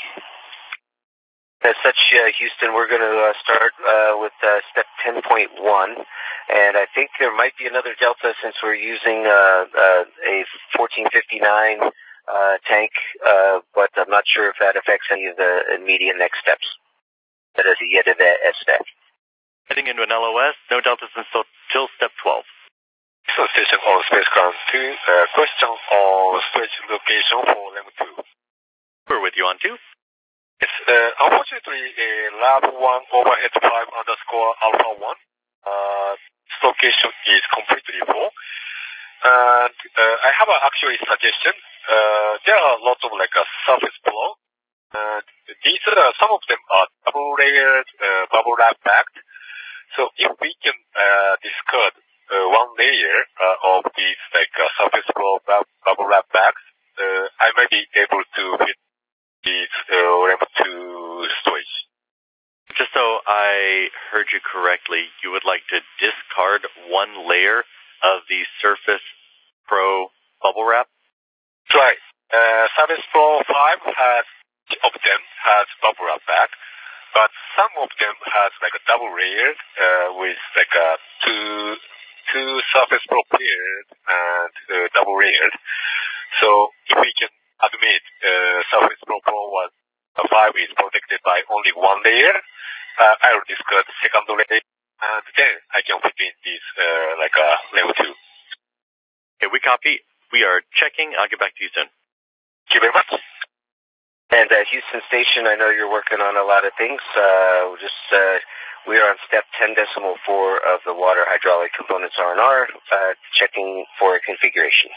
As such, uh, Houston, we're going to uh, start uh, with uh, step ten point one, and I think there might be another delta since we're using uh, uh, a fourteen fifty-nine uh, tank, uh, but I'm not sure if that affects any of the immediate next steps. That is yet of the step. Heading into an L O S, no deltas until till step twelve. So station on spacecraft two, uh, question on storage location for L E M two. We're with you on two. Yes, uh, unfortunately, uh, lab one overhead five underscore alpha one, uh, location is completely full. And, uh, I have a actually suggestion. Uh, there are lots of like a surface flow. And these are, some of them are double layered, uh, bubble wrap bagged. So if we can, uh, discard, uh, one layer, uh, of these like, uh, surface flow bubble wrap bags, uh, I might be able to fit these, uh, L E M two storage. Just so I heard you correctly, you would like to discard one layer of the Surface Pro bubble wrap? Right. Uh, Surface Pro five has, of them has bubble wrap bag, but some of them has like a double layered, uh, with like a two, two Surface Pro paired and, uh, double layered. So if we can admit, uh, Surface Pro Pro was, uh, five is protected by only one layer, uh, I will discard the second layer, and then I can fit in this, uh, like a level two. Okay, we copy. We are checking. I'll get back to you soon. Thank you very much. And uh, Houston Station, I know you're working on a lot of things. Uh, just uh, we are on step ten decimal four of the water hydraulic components R and R, uh, checking for configuration.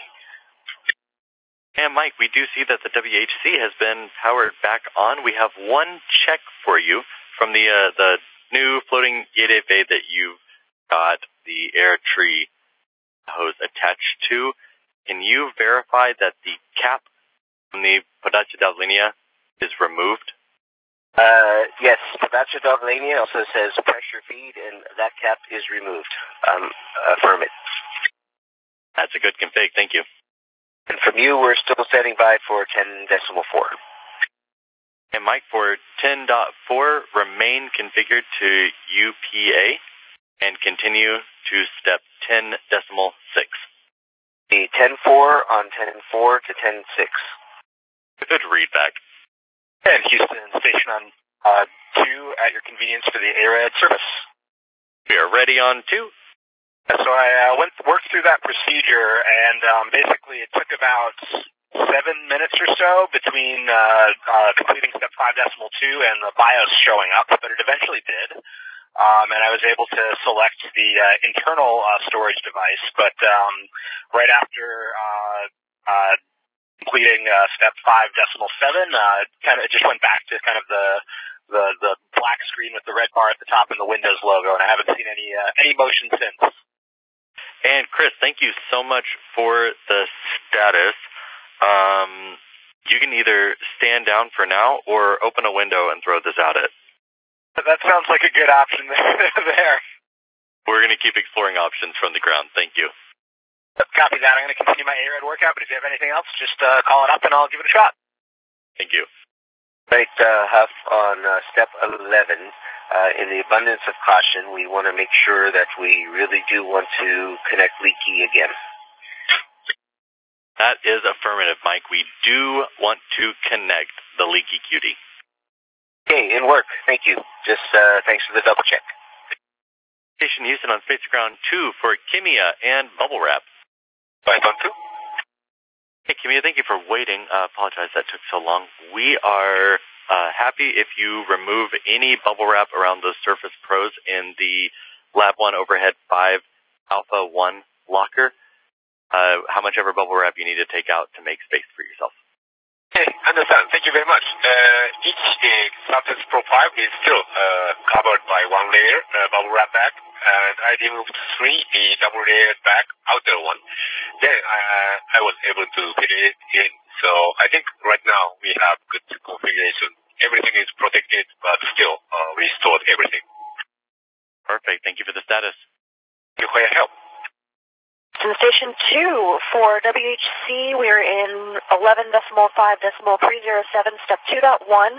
And Mike, we do see that the W H C has been powered back on. We have one check for you from the uh, the new floating Yeti bay that you got the air tree hose attached to. Can you verify that the cap from the Podacia Davlinia is removed? Uh, yes, Podacia Davlinia also says pressure feed, and that cap is removed. Um, affirm it. That's a good config. Thank you. And from you, we're still standing by for ten decimal four. And Mike, for ten point four, remain configured to U P A and continue to step ten decimal six. The ten four on ten four to ten six. Good readback. And Houston Station on uh, two at your convenience for the A R E D service. We are ready on two. So I uh, went worked through that procedure, and um, basically it took about seven minutes or so between uh, uh, completing step five decimal two and the BIOS showing up, but it eventually did. Um, and I was able to select the uh, internal uh, storage device, but um, right after uh, uh, completing uh, step five decimal seven. Uh, kind of, it just went back to kind of the, the the black screen with the red bar at the top and the Windows logo, and I haven't seen any uh, any motion since. And Chris, thank you so much for the status. Um, you can either stand down for now or open a window and throw this at it. That sounds like a good option there. We're going to keep exploring options from the ground. Thank you. Copy that. I'm going to continue my A R A D workout, but if you have anything else, just uh, call it up and I'll give it a shot. Thank you. Right, uh, Huff, on uh, step eleven, uh, in the abundance of caution, we want to make sure that we really do want to connect Leaky again. That is affirmative, Mike. We do want to connect the Leaky Cutie. Okay, in work. Thank you. Just uh, thanks for the double check. Station Houston on Space Ground two for Kimia and Bubble Wrap. Five on two. Hey, Kimia, thank you for waiting. I uh, apologize that took so long. We are uh, happy if you remove any bubble wrap around those Surface Pros in the Lab one Overhead five Alpha one locker. Uh, how much ever bubble wrap you need to take out to make space for yourself. Okay, understand. Thank you very much. Uh, each uh, Surface Pro five is still uh, covered by one layer uh, bubble wrap bag, and I removed three the double layered bag, outer one. Then uh, I was able to fit it in. So I think right now we have good configuration. Everything is protected, but still uh, we stored everything. Perfect. Thank you for the status. Thank you for your help. In Station two for W H C, we're in eleven decimal five decimal three zero seven, step two point one.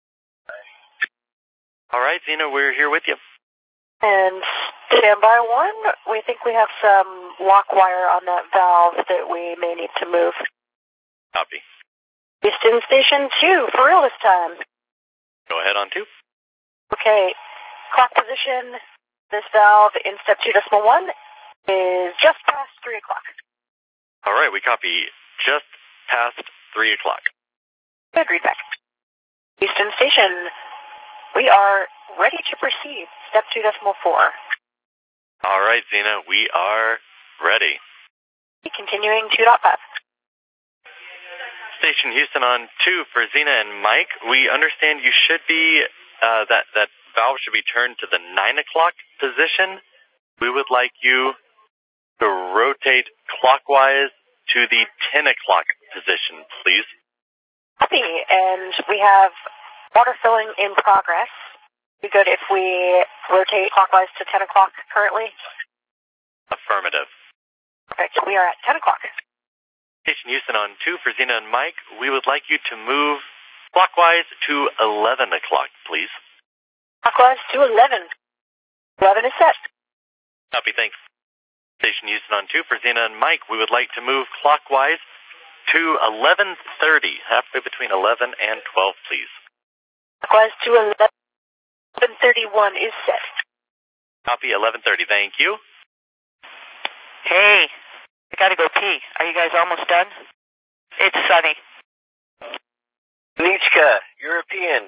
All right, Zena, we're here with you. And standby one, we think we have some lock wire on that valve that we may need to move. Copy. Houston Station two, for real this time. Go ahead on two. Okay, clock position, this valve in step two decimal one is just past three o'clock. All right, we copy just past three o'clock. Good, read back. Houston Station, we are ready to proceed. Step two decimal four. All right, Zena, we are ready. Continuing two point five. Station Houston on two for Zena and Mike. We understand you should be, uh, that, that valve should be turned to the nine o'clock position. We would like you to rotate clockwise to the ten o'clock position, please. Copy, and we have water filling in progress. Be good if we rotate clockwise to ten o'clock currently. Affirmative. Perfect. We are at ten o'clock. Station Houston on two for Zena and Mike. We would like you to move clockwise to eleven o'clock, please. Clockwise to eleven. eleven is set. Copy, thanks. Station Houston on two for Zena and Mike. We would like to move clockwise to eleven thirty, halfway between eleven and twelve, please. Clockwise to eleven thirty-one is set. Copy, eleven thirty. Thank you. Hey, I gotta go pee. Are you guys almost done? It's sunny. Nichka, European.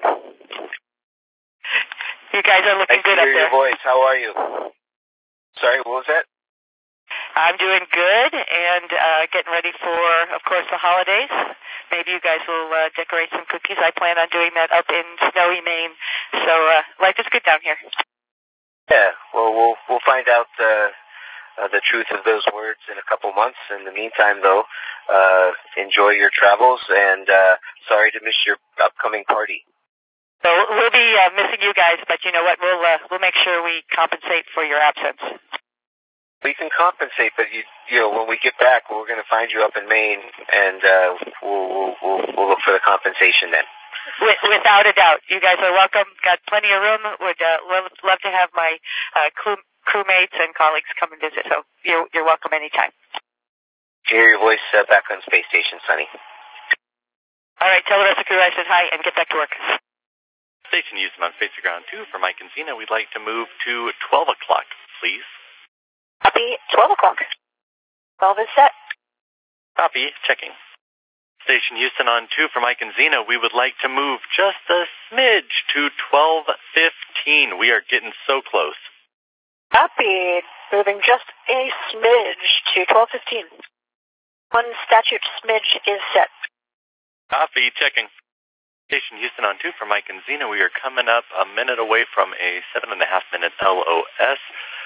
You guys are looking nice good to up hear there. your voice. How are you? Sorry, what was that? I'm doing good and uh, getting ready for, of course, the holidays. Maybe you guys will uh, decorate some cookies. I plan on doing that up in snowy Maine. So uh, life is good down here. Yeah, well, we'll we'll find out uh, uh, the truth of those words in a couple months. In the meantime, though, uh, enjoy your travels, and uh, sorry to miss your upcoming party. So we'll be uh, missing you guys, but you know what? We'll uh, we'll make sure we compensate for your absence. We can compensate, but you you know when we get back, we're going to find you up in Maine, and uh, we'll, we'll we'll we'll look for the compensation then. With, without a doubt, you guys are welcome. Got plenty of room. Would uh, love love to have my uh, crew, crewmates and colleagues come and visit. So you're you're welcome anytime. To hear your voice uh, back on space station, Sonny. All right, tell the rest of the crew I said hi and get back to work. Station Houston on Space Ground two for Mike and Zena. We'd like to move to twelve o'clock, please. Copy, twelve o'clock. twelve is set. Copy, checking. Station Houston on two for Mike and Zena. We would like to move just a smidge to twelve fifteen. We are getting so close. Copy, moving just a smidge to twelve fifteen. One statute smidge is set. Copy, checking. Station Houston on two for Mike and Zena. We are coming up a minute away from a seven and a half minute L O S.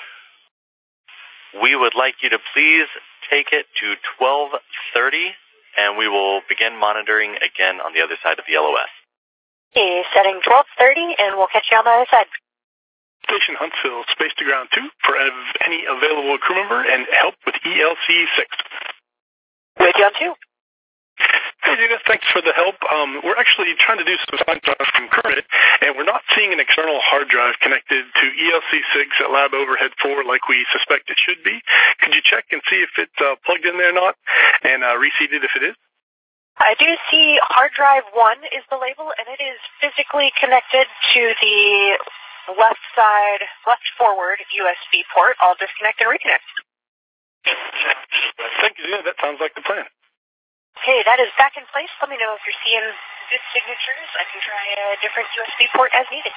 We would like you to please take it to twelve thirty, and we will begin monitoring again on the other side of the L O S. Okay, setting twelve thirty, and we'll catch you on the other side. Station Huntsville, Space to Ground two for any available crew member and help with E L C six. With you on two. Hey, Zena, thanks for the help. Um, we're actually trying to do some stuff from Kermit, and we're not seeing an external hard drive connected to E L C six at Lab Overhead four like we suspect it should be. Could you check and see if it's uh, plugged in there or not, and uh, reseated if it is? I do see hard drive one is the label, and it is physically connected to the left side, left forward U S B port. I'll disconnect and reconnect. Thank you, Zena. That sounds like the plan. Okay, that is back in place. Let me know if you're seeing good signatures. I can try a different U S B port as needed.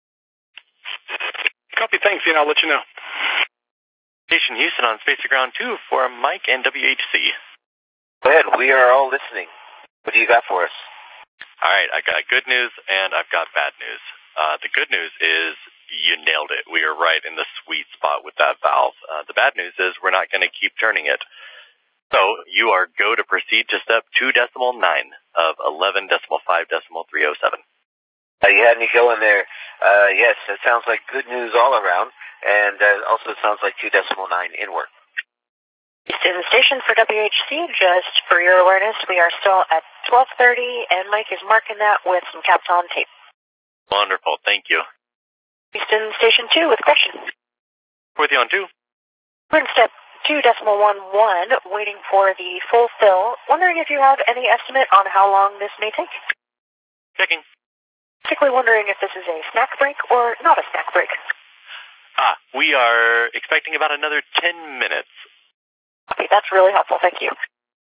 Copy, thanks, Zena. I'll let you know. Station Houston on Space to Ground two for Mike and W H C. Go ahead. We are all listening. What do you got for us? All right, I got good news and I've got bad news. Uh, the good news is you nailed it. We are right in the sweet spot with that valve. Uh, the bad news is we're not going to keep turning it. So you are go to proceed to step two decimal nine of eleven decimal five decimal three oh seven. Uh, you had me going there. Uh, yes, it sounds like good news all around, and uh, also sounds like two decimal nine in work. Houston Station for W H C, just for your awareness, we are still at twelve thirty, and Mike is marking that with some caps on tape. Wonderful, thank you. Houston Station two with question. With you on two. We're in step two decimal one one, waiting for the full fill. Wondering if you have any estimate on how long this may take? Checking. Particularly wondering if this is a snack break or not a snack break. Ah, we are expecting about another ten minutes. Okay, that's really helpful. Thank you.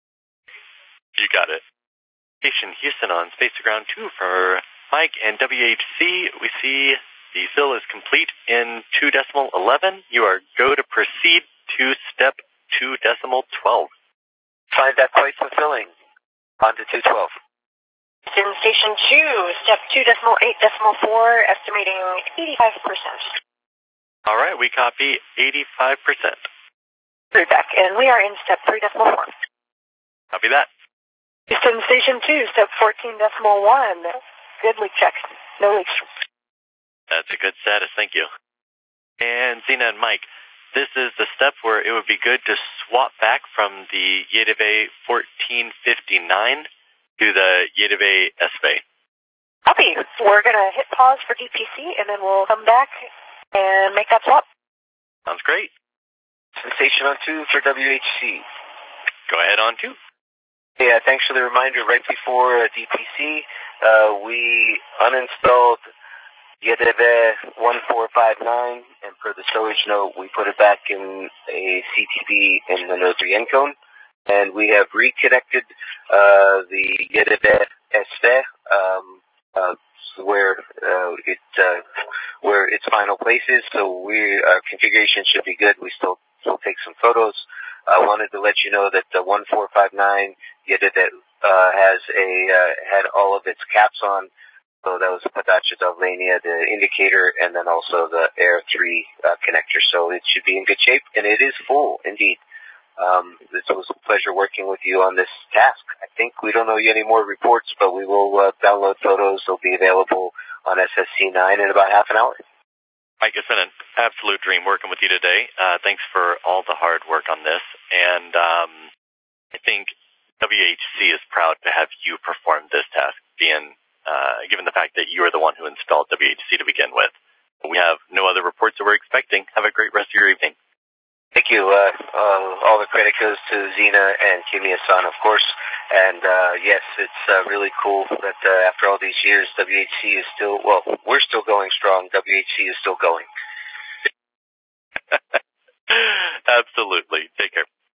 You got it. Station Houston on Space to Ground two for Mike and W H C. We see the fill is complete in two decimal eleven. You are go to proceed to step two decimal twelve. Find that quite fulfilling. On to two twelve. In Station two, step two decimal eight decimal four, estimating eighty-five percent. All right, we copy eighty-five percent. We're back, and we are in step three decimal four. Copy that. Houston Station two, step fourteen decimal one. Good leak check. No leaks. That's a good status, thank you. And Zena and Mike, this is the step where it would be good to swap back from the Y D V fourteen fifty-nine to the Y D V S V. Copy. We're going to hit pause for D P C, and then we'll come back and make that swap. Sounds great. Sensation on two for W H C. Go ahead on two. Yeah, thanks for the reminder. Right before uh, D P C, uh, we uninstalled Y D V one four five nine, and per the storage note, we put it back in a C T B in the Node three encode, and we have reconnected uh, the Y D V S V um, uh, where uh, it uh, where its final place is. So we our configuration should be good. We still still take some photos. I wanted to let you know that the one four five nine Y D V uh, has a uh, had all of its caps on. So that was Padacha Davlenia, the indicator, and then also the Air three uh, connector. So it should be in good shape, and it is full, indeed. Um, this was a pleasure working with you on this task. I think we don't owe you any more reports, but we will uh, download photos. They'll be available on S S C nine in about half an hour. Mike, it's been an absolute dream working with you today. Uh, thanks for all the hard work on this. And um, I think W H C is proud to have you perform this task, being uh, given the fact that you are the one who installed W H C to begin with. We have no other reports that we're expecting. Have a great rest of your evening. Thank you. Uh, uh, all the credit goes to Zena and Kimiya-san, of course. And uh, yes, it's uh, really cool that uh, after all these years, W H C is still, well, we're still going strong. W H C is still going. Absolutely. Take care.